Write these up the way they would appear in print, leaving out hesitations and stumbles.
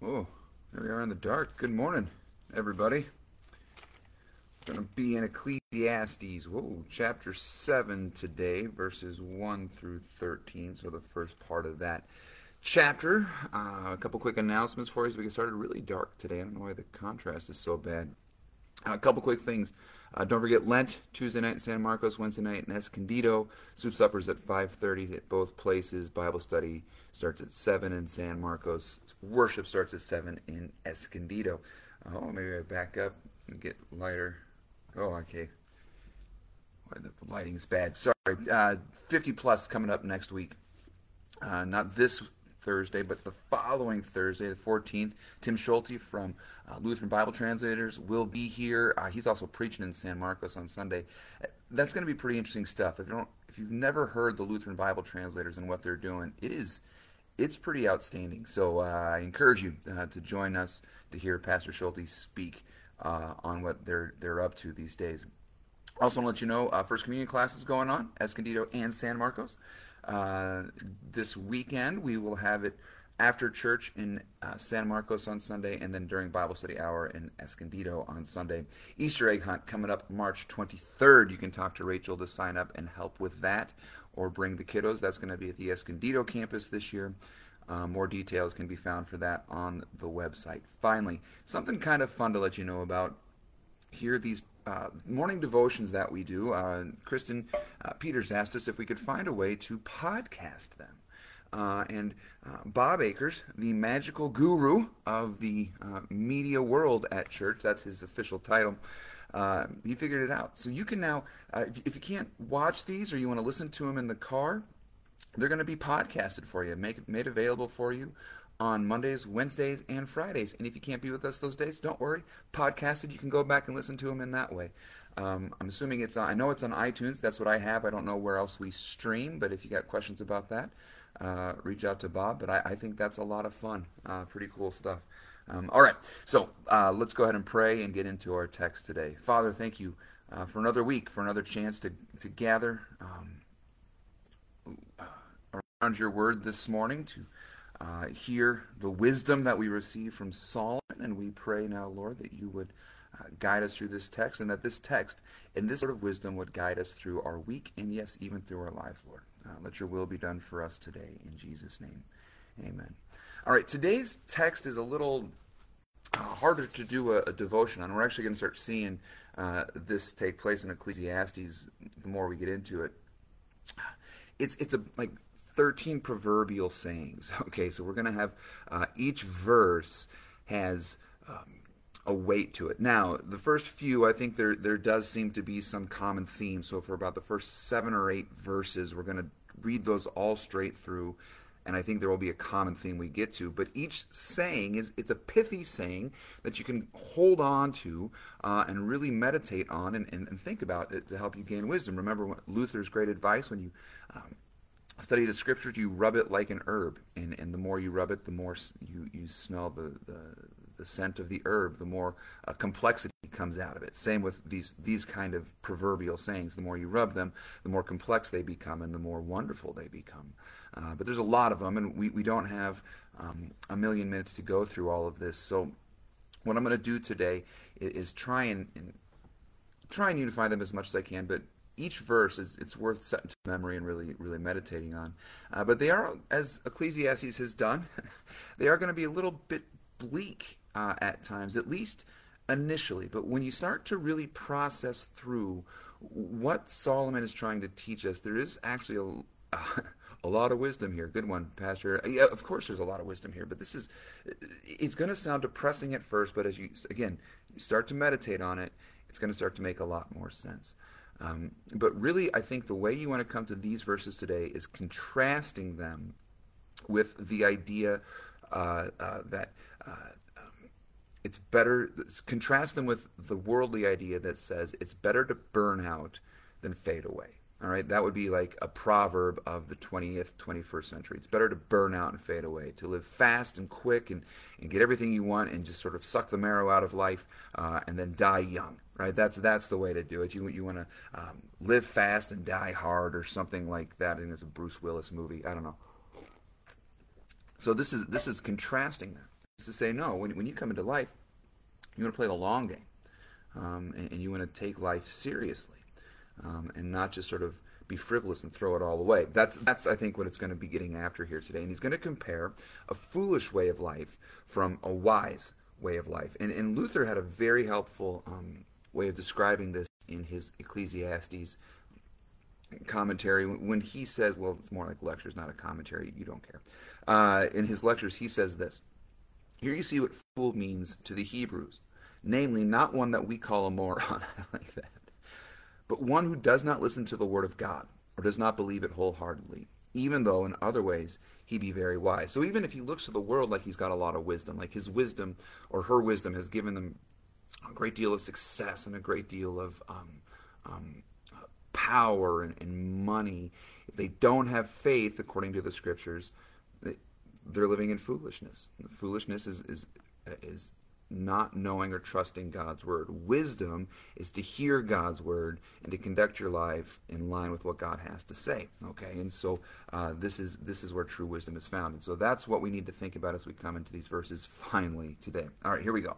Oh, there we are in the dark. Good morning, everybody. We're going to be in Ecclesiastes, chapter 7 today, verses 1 through 13. So the first part of that chapter. A couple quick announcements for you as we get started. Really dark today. I don't know why the contrast is so bad. A couple quick things. Don't forget Lent, Tuesday night in San Marcos, Wednesday night in Escondido. Soup suppers at 5:30 at both places. Bible study starts at 7 in San Marcos. Worship starts at 7 in Escondido. Maybe I back up and get lighter. Oh, okay. Why the lighting is bad. Sorry. 50 plus coming up next week. Not this Thursday, but the following Thursday, the 14th. Tim Schulte from Lutheran Bible Translators will be here. He's also preaching in San Marcos on Sunday. That's going to be pretty interesting stuff. If you've never heard the Lutheran Bible Translators and what they're doing, it's pretty outstanding. So I encourage you to join us to hear Pastor Schulte speak on what they're up to these days. Also, want to let you know, First Communion class is going on, Escondido and San Marcos. This weekend we will have it after church in San Marcos on Sunday, and then during Bible study hour in Escondido on Sunday. Easter egg hunt coming up March 23rd. You can talk to Rachel to sign up and help with that, or bring the kiddos. That's going to be at the Escondido campus this year. More details can be found for that on the website. Finally, something kind of fun to let you know about. Here, these morning devotions that we do, Kristen Peters asked us if we could find a way to podcast them. And Bob Akers, the magical guru of the media world at church, that's his official title, he figured it out. So you can now, if you can't watch these or you want to listen to them in the car, they're going to be podcasted for you, made available for you on Mondays, Wednesdays, and Fridays. And if you can't be with us those days, don't worry. Podcasted, you can go back and listen to them in that way. I'm assuming I know it's on iTunes. That's what I have. I don't know where else we stream, but if you got questions about that, reach out to Bob. But I think that's a lot of fun. Pretty cool stuff. All right, so let's go ahead and pray and get into our text today. Father, thank you for another week, for another chance to gather around your word this morning, to hear the wisdom that we receive from Solomon. And we pray now, Lord, that you would guide us through this text, and that this text and this sort of wisdom would guide us through our week, and yes, even through our lives, Lord. Let your will be done for us today, in Jesus' name. Amen. All right, today's text is a little harder to do a devotion on. We're actually going to start seeing this take place in Ecclesiastes the more we get into it. It's like 13 proverbial sayings. Okay, so we're going to have each verse has a weight to it. Now, the first few, I think there does seem to be some common theme. So for about the first 7 or 8 verses, we're going to read those all straight through, and I think there will be a common theme we get to. But each saying it's a pithy saying that you can hold on to and really meditate on and think about it to help you gain wisdom. Remember Luther's great advice: when you study the scriptures, you rub it like an herb, and the more you rub it, the more you smell the scent of the herb, the more complexity comes out of it. Same with these kind of proverbial sayings. The more you rub them, the more complex they become, and the more wonderful they become. But there's a lot of them, and we don't have a million minutes to go through all of this. So what I'm going to do today is try and unify them as much as I can, but each verse it's worth setting to memory and really meditating on. But they are, as Ecclesiastes has done, they are going to be a little bit bleak at times, at least initially. But when you start to really process through what Solomon is trying to teach us, there is actually a lot of wisdom here. Good one, Pastor. Yeah, of course there's a lot of wisdom here, but it's going to sound depressing at first, but as you start to meditate on it, it's going to start to make a lot more sense. But really, I think the way you want to come to these verses today is contrasting them with the idea that it's better. Contrast them with the worldly idea that says it's better to burn out than fade away. All right, that would be like a proverb of the 20th, 21st century. It's better to burn out and fade away, to live fast and quick and get everything you want and just sort of suck the marrow out of life and then die young. Right? That's the way to do it. You want to live fast and die hard, or something like that. I think it's a Bruce Willis movie. I don't know. So this is contrasting that. to say, no, when you come into life, you want to play the long game, and you want to take life seriously, and not just sort of be frivolous and throw it all away. That's I think what it's going to be getting after here today. And he's going to compare a foolish way of life from a wise way of life. And Luther had a very helpful way of describing this in his Ecclesiastes commentary when he says, well, it's more like lectures, not a commentary. You don't care. In his lectures, he says this. Here you see what fool means to the Hebrews, namely, not one that we call a moron, like that, but one who does not listen to the word of God, or does not believe it wholeheartedly, even though in other ways he be very wise. So even if he looks to the world like he's got a lot of wisdom, like his wisdom or her wisdom has given them a great deal of success and a great deal of power and money, if they don't have faith, according to the scriptures, they're living in foolishness. Foolishness is not knowing or trusting God's word. Wisdom is to hear God's word and to conduct your life in line with what God has to say. Okay, and so this is where true wisdom is found. And so that's what we need to think about as we come into these verses finally today. All right, here we go.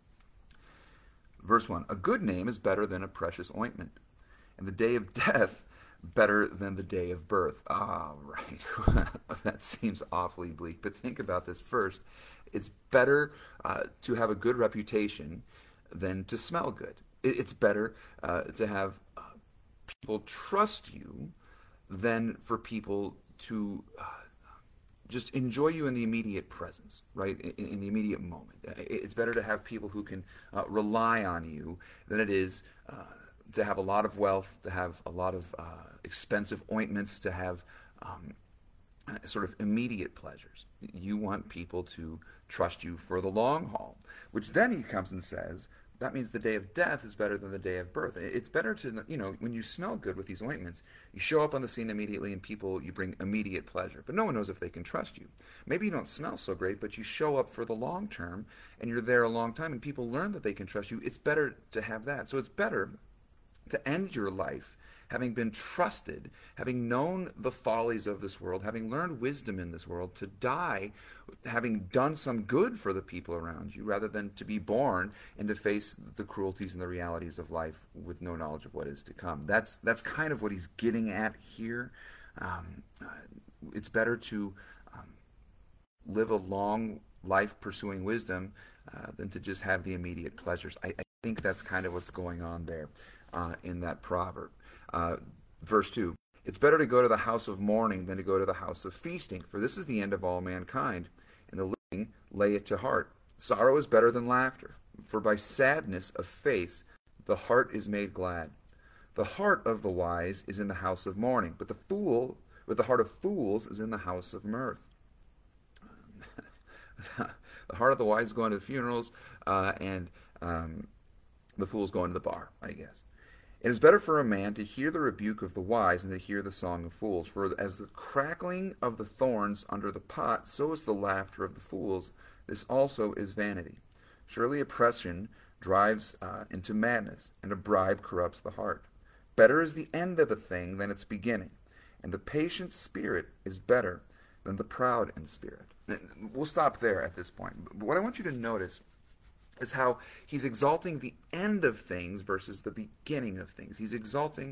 Verse 1, a good name is better than a precious ointment, and the day of death better than the day of birth. Ah, right. That seems awfully bleak, but think about this first. It's better to have a good reputation than to smell good. It's better to have people trust you than for people to just enjoy you in the immediate presence, right? In the immediate moment. It's better to have people who can rely on you than it is to have a lot of wealth, to have a lot of expensive ointments, to have sort of immediate pleasures. You want people to trust you for the long haul, which then he comes and says, that means the day of death is better than the day of birth. It's better to, when you smell good with these ointments, you show up on the scene immediately and you bring immediate pleasure. But no one knows if they can trust you. Maybe you don't smell so great, but you show up for the long term and you're there a long time and people learn that they can trust you. It's better to have that. So it's better to end your life having been trusted, having known the follies of this world, having learned wisdom in this world, to die having done some good for the people around you, rather than to be born and to face the cruelties and the realities of life with no knowledge of what is to come. That's kind of what he's getting at here. It's better to live a long life pursuing wisdom than to just have the immediate pleasures. I think that's kind of what's going on there in that proverb. Verse 2, it's better to go to the house of mourning than to go to the house of feasting, for this is the end of all mankind, and the living lay it to heart. Sorrow is better than laughter, for by sadness of face the heart is made glad. The heart of the wise is in the house of mourning, but the heart of fools is in the house of mirth. The heart of the wise is going to the funerals, and the fool's going to the bar, I guess. It is better for a man to hear the rebuke of the wise than to hear the song of fools. For as the crackling of the thorns under the pot, so is the laughter of the fools. This also is vanity. Surely oppression drives into madness, and a bribe corrupts the heart. Better is the end of a thing than its beginning, and the patient spirit is better than the proud in spirit. We'll stop there at this point. But what I want you to notice is how he's exalting the end of things versus the beginning of things. He's exalting,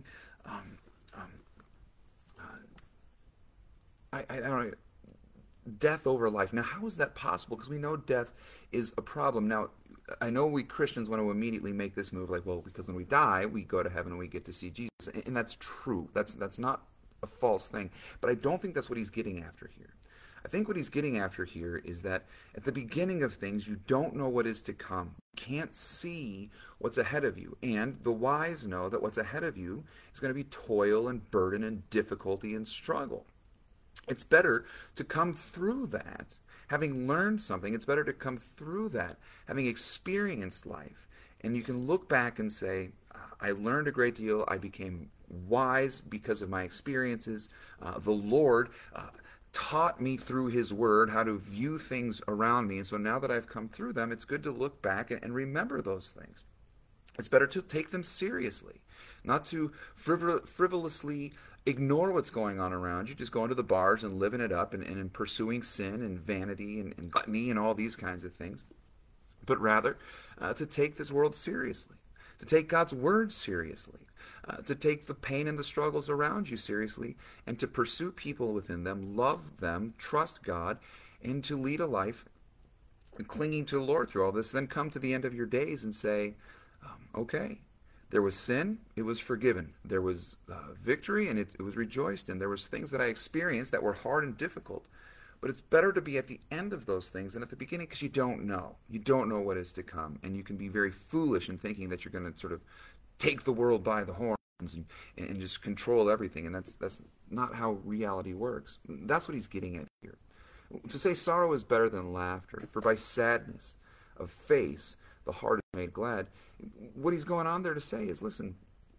I don't know, death over life. Now, how is that possible? Because we know death is a problem. Now, I know we Christians want to immediately make this move, like, well, because when we die, we go to heaven and we get to see Jesus. And that's true. That's not a false thing. But I don't think that's what he's getting after here. I think what he's getting after here is that at the beginning of things, you don't know what is to come. You can't see what's ahead of you. And the wise know that what's ahead of you is going to be toil and burden and difficulty and struggle. It's better to come through that, having learned something. It's better to come through that, having experienced life. And you can look back and say, I learned a great deal. I became wise because of my experiences. The Lord taught me through his word how to view things around me. And so now that I've come through them, it's good to look back and remember those things. It's better to take them seriously, not to frivolously ignore what's going on around you, just going to the bars and living it up and pursuing sin and vanity and gluttony and all these kinds of things, but rather to take this world seriously, to take God's word seriously, to take the pain and the struggles around you seriously, and to pursue people within them, love them, trust God, and to lead a life clinging to the Lord through all this. Then come to the end of your days and say, okay, there was sin, it was forgiven. There was victory, and it was rejoiced in. There was things that I experienced that were hard and difficult. But it's better to be at the end of those things than at the beginning, because you don't know. You don't know what is to come. And you can be very foolish in thinking that you're going to sort of take the world by the horns and just control everything. And that's not how reality works. That's what he's getting at here. To say sorrow is better than laughter, for by sadness of face the heart is made glad. What he's going on there to say is, listen,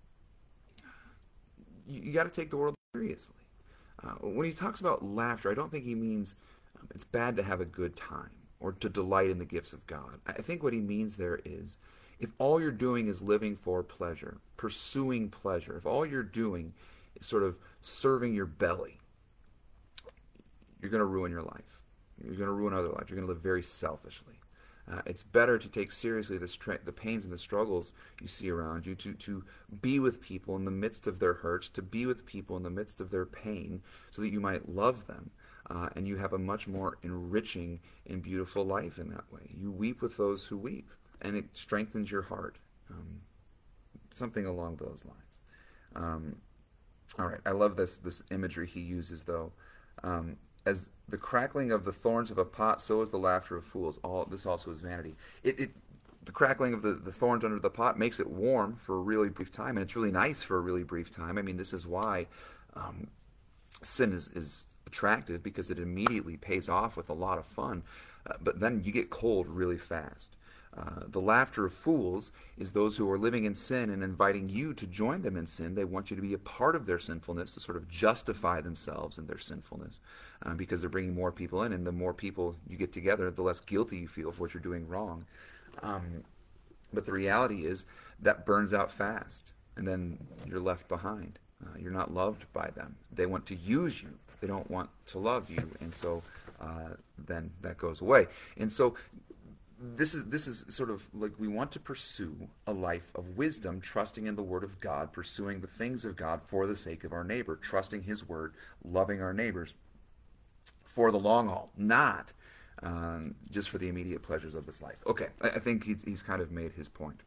you got to take the world seriously. When he talks about laughter, I don't think he means it's bad to have a good time or to delight in the gifts of God. I think what he means there is, if all you're doing is living for pleasure, pursuing pleasure, if all you're doing is sort of serving your belly, you're going to ruin your life. You're going to ruin other lives. You're going to live very selfishly. It's better to take seriously the pains and the struggles you see around you, to be with people in the midst of their hurts, to be with people in the midst of their pain, so that you might love them, and you have a much more enriching and beautiful life in that way. You weep with those who weep, and it strengthens your heart. Something along those lines. All right, I love this imagery he uses, though. As the crackling of the thorns of a pot, so is the laughter of fools. This also is vanity. The crackling of the thorns under the pot makes it warm for a really brief time, and it's really nice for a really brief time. I mean, this is why sin is attractive, because it immediately pays off with a lot of fun, but then you get cold really fast. The laughter of fools is those who are living in sin and inviting you to join them in sin. They want you to be a part of their sinfulness, to sort of justify themselves in their sinfulness, because they're bringing more people in, and the more people you get together, the less guilty you feel for what you're doing wrong. But the reality is that burns out fast, and then you're left behind. You're not loved by them. They want to use you. They don't want to love you, and so then that goes away. And so this is sort of like, we want to pursue a life of wisdom, trusting in the Word of God, pursuing the things of God for the sake of our neighbor, trusting His Word, loving our neighbors for the long haul, not just for the immediate pleasures of this life. Okay, I think he's kind of made his point.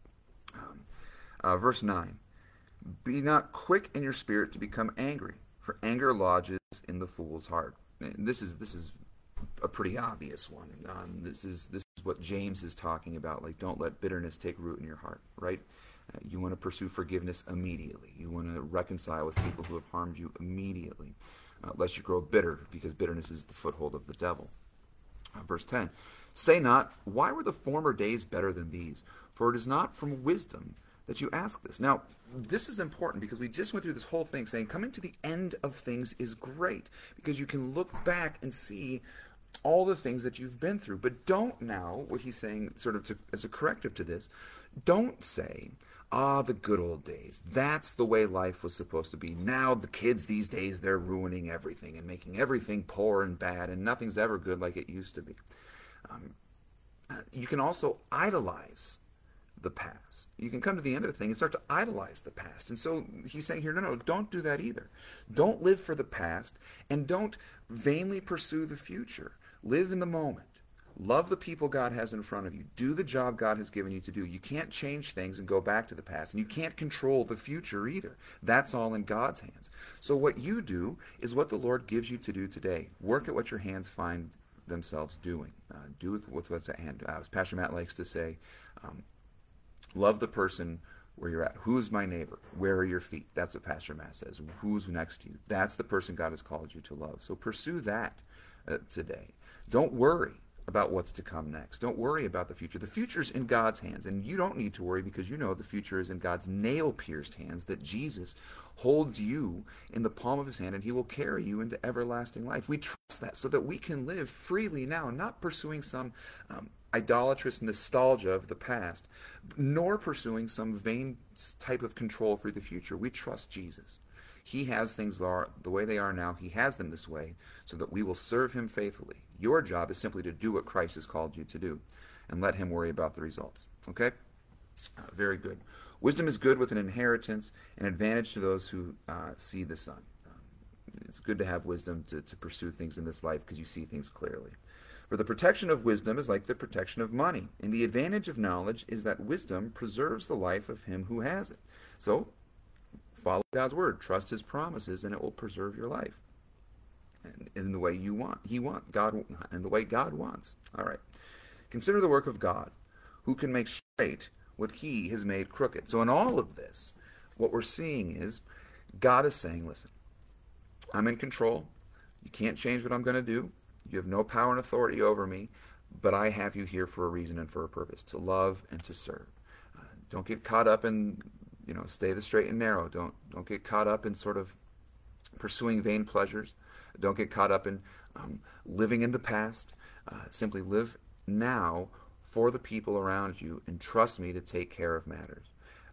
Verse 9, be not quick in your spirit to become angry, for anger lodges in the fool's heart. And this is a pretty obvious one. This is what James is talking about. Like, don't let bitterness take root in your heart, right? You want to pursue forgiveness immediately. You want to reconcile with people who have harmed you immediately, lest you grow bitter, because bitterness is the foothold of the devil. Verse 10, say not, why were the former days better than these? For it is not from wisdom that you ask this. Now, this is important, because we just went through this whole thing saying coming to the end of things is great, because you can look back and see all the things that you've been through. But don't now, what he's saying sort of as a corrective to this, don't say, the good old days. That's the way life was supposed to be. Now the kids these days, they're ruining everything and making everything poor and bad, and nothing's ever good like it used to be. You can also idolize the past. You can come to the end of the thing and start to idolize the past. And so he's saying here, no, don't do that either. Don't live for the past, and don't vainly pursue the future. Live in the moment. Love the people God has in front of you. Do the job God has given you to do. You can't change things and go back to the past, and you can't control the future either. That's all in God's hands. So what you do is what the Lord gives you to do today. Work at what your hands find themselves doing. Do with what's at hand. As Pastor Matt likes to say, love the person where you're at. Who's my neighbor? Where are your feet? That's what Pastor Matt says. Who's next to you? That's the person God has called you to love. So pursue that today. Don't worry about what's to come next. Don't worry about the future. The future's in God's hands, and you don't need to worry, because you know the future is in God's nail-pierced hands, that Jesus holds you in the palm of his hand, and he will carry you into everlasting life. We trust that so that we can live freely now, not pursuing some idolatrous nostalgia of the past, nor pursuing some vain type of control for the future. We trust Jesus. He has things the way they are now. He has them this way so that we will serve him faithfully. Your job is simply to do what Christ has called you to do and let him worry about the results. Okay? Very good. Wisdom is good with an inheritance, an advantage to those who see the sun. It's good to have wisdom to pursue things in this life because you see things clearly. For the protection of wisdom is like the protection of money, and the advantage of knowledge is that wisdom preserves the life of him who has it. So, follow God's word, trust his promises, and it will preserve your life in the way you want. God, in the way God wants. All right. Consider the work of God, who can make straight what he has made crooked. So in all of this, what we're seeing is God is saying, listen, I'm in control. You can't change what I'm going to do. You have no power and authority over me, but I have you here for a reason and for a purpose, to love and to serve. Don't get caught up in, stay the straight and narrow. Don't get caught up in sort of pursuing vain pleasures. Don't get caught up in living in the past. Simply live now for the people around you and trust me to take care of matters.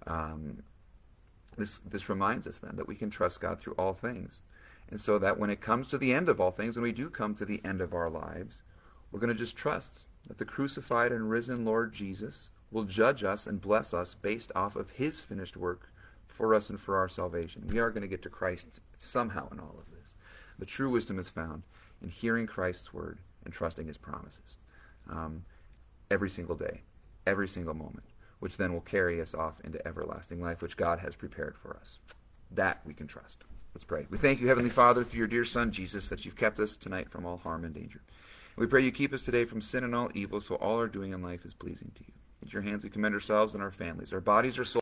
This reminds us then that we can trust God through all things. And so that when it comes to the end of all things, when we do come to the end of our lives, we're going to just trust that the crucified and risen Lord Jesus will judge us and bless us based off of his finished work for us and for our salvation. We are going to get to Christ somehow in all of this. But true wisdom is found in hearing Christ's word and trusting his promises every single day, every single moment, which then will carry us off into everlasting life, which God has prepared for us. That we can trust. Let's pray. We thank you, Heavenly Father, through your dear Son, Jesus, that you've kept us tonight from all harm and danger. We pray you keep us today from sin and all evil, so all our doing in life is pleasing to you. Into your hands we commend ourselves and our families, our bodies, our souls.